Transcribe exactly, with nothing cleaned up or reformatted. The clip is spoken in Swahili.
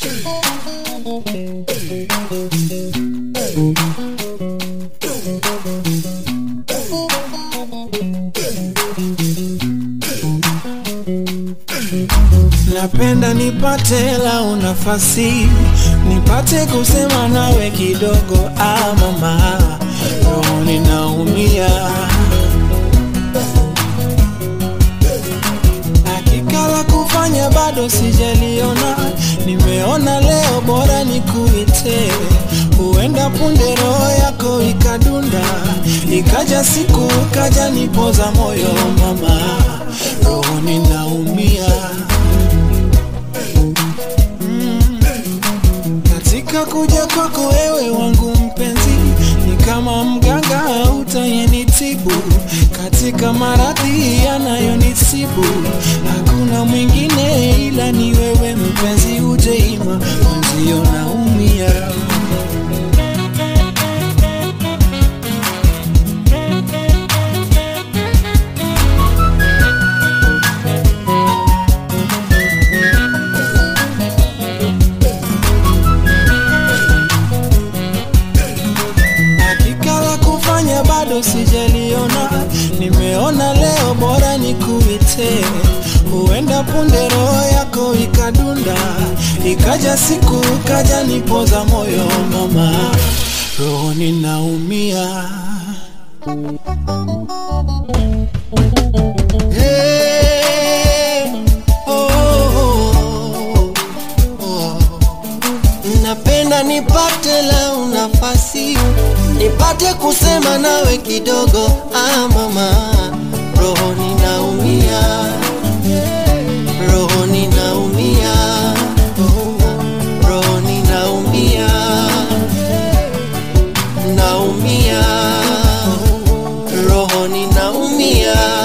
Napenda nipate la nafasi, nipate kusema nawe kidogo. Ah mama, roho ninaumia. Hakika la kufanya bado sijaliona, nimeona leo bora nikuite. Huenda punde roho yako ikadunda, ikaja siku kaja nipoza moyo. Mama, roho ninaumia. Kuja kwako wewe wangu mpenzi, ni kama mganga utayenitibu katika maradhi yanayonisibu. Hakuna mwingine ila ni wewe mpenzi, ujeima mwenzio naumia. Bado sijaliona, nimeona leo bora nikuite. Huenda punde roho yako ikadunda, ikaja siku kaja nipoza moyo. Mama, roho ninaumia. Hey, oh, oh, oh. Napenda nipate la nafasi, nipate kusema nawe kidogo. Ah mama, roho ninaumia, roho ninaumia, roho ninaumia, naumia, roho ninaumia.